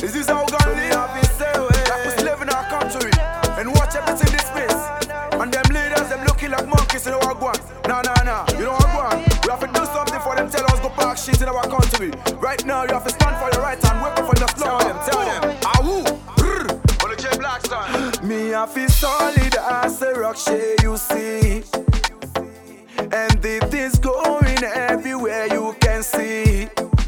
Is this how we gonna live? Like we live in our country and watch everything dismiss. And them leaders, them looking like monkeys in our guan. Nah, you know what guan? We have to do something for them, tell us go park shit in our country. Right now, you have to stand for your right hand, wake up for the slow. Tell them. Ahoo! On the J Black style. Me, I feel solid as a rock shade, you see. And it is going everywhere you can see.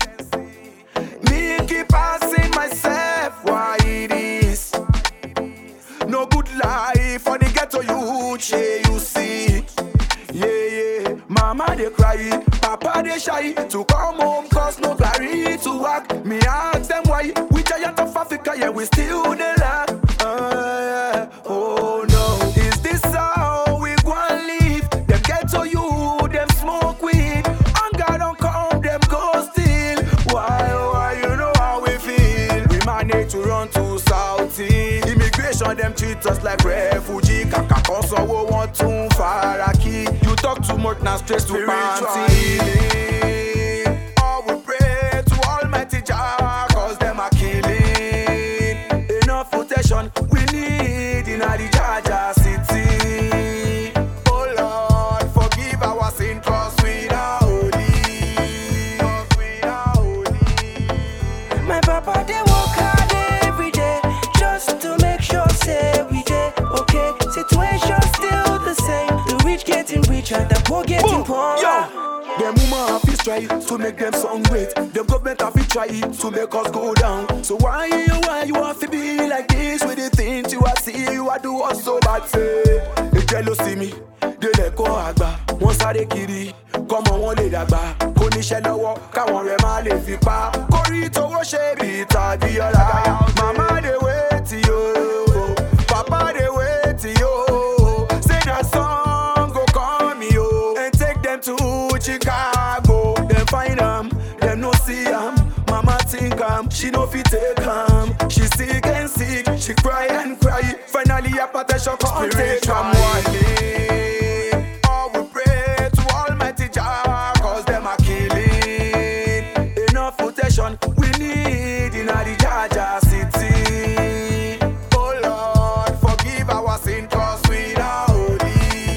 Me keep asking myself why it is. No good life for the ghetto youth, yeah, you see. Yeah. Mama they cry, Papa they shy to come home cause no glory to work. Me ask them why, we giant of Africa, yeah, we still the land. Oh no, is this how we gonna live? Them ghetto youth, them smoke weed. Hunger don't come, them go steal. Why, you know how we feel. We manage to run to Southie. Immigration, them treat us like refugee. Kaka also we want to faraki. You talk too much, now stress to party. Oh, we pray to Almighty Jah, cause them are killing. Enough protection we need in the Jaja city. Oh Lord, forgive our sin, cause we are holy. My papa, they work hard every day just to make sure, say we day okay. Situation still the same. The rich getting richer, the poor getting poorer. Them woman have to try to make them sound great. Them government have to try to make us go down. So why you have to be like this with the things you are see, you are do us so bad. Say, they jealousy me, they let go agba. Wọ́n sáré kiri, kọ́mọ wọn lè dàgbà. Kò níṣẹ́ lọ́wọ́, káwọn rẹ̀ má lè fi pa. Kórí tówó ṣe bí tàbí ọ̀la. Mama dey wait yo, Papa dey wait yo. Say that song go come yo, and take them to Chicago. Them find them no see Mama think she no fit take She sick and sick, she cry and cry. Finally hypertension come take Oh, we pray to Almighty Jah, cause them are killing. Enough protection we need in the Jaja city. Oh Lord, forgive our sin, cause we are holy.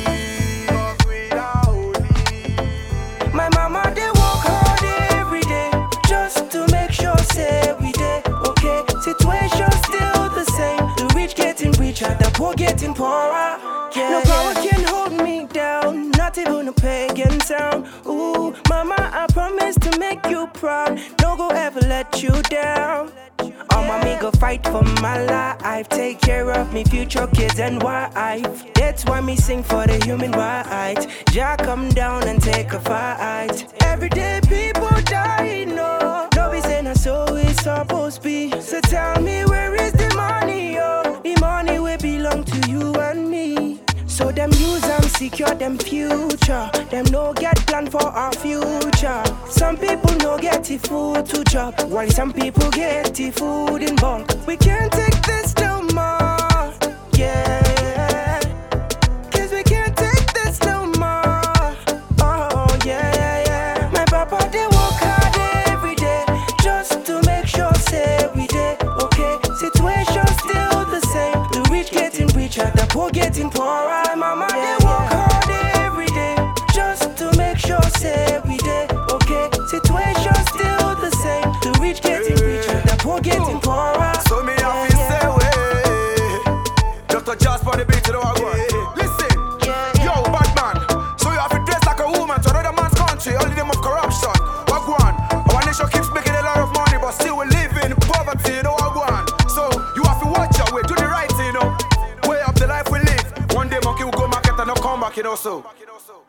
My mama, they work hard every day just to make sure, say we day okay. Situation still the same. The rich getting richer, the poor getting poorer. No power can hold me down, not even a pagan sound. Ooh, mama, I promise to make you proud. No go ever let you down. Oh, mommy, go fight for my life. Take care of me future kids and wife. That's why me sing for the human right. Jah come down and take a fight. Every day people die, no. No be saying so it's supposed to be. So tell me, where is the money, yo? The money will belong to you and me. So them use and secure them future. Them no get plan for our future. Some people no get the food to chop, while some people get the food in bulk. We can't take this no more, yeah. Cause we can't take this no more, oh yeah. My papa, they work hard every day just to make sure, say we day okay. Situation still the same. The rich getting richer, the poor getting poorer. Mama, they work hard every day just to make sure, say we day okay. Situation still the same. The rich getting richer, the poor getting poorer. So me have to say way. Dr. Just for the beat to the wagwan. Listen, yo, bad man. So you have to dress like a woman to another man's country. Only them of corruption. Wagwan. Our nation keeps making a lot of money, but still we live in poverty, you know, wagwan. So you have to watch your way, do the right thing, you know. Way up the life we live. One day monkey will go market and not come back, you know, so.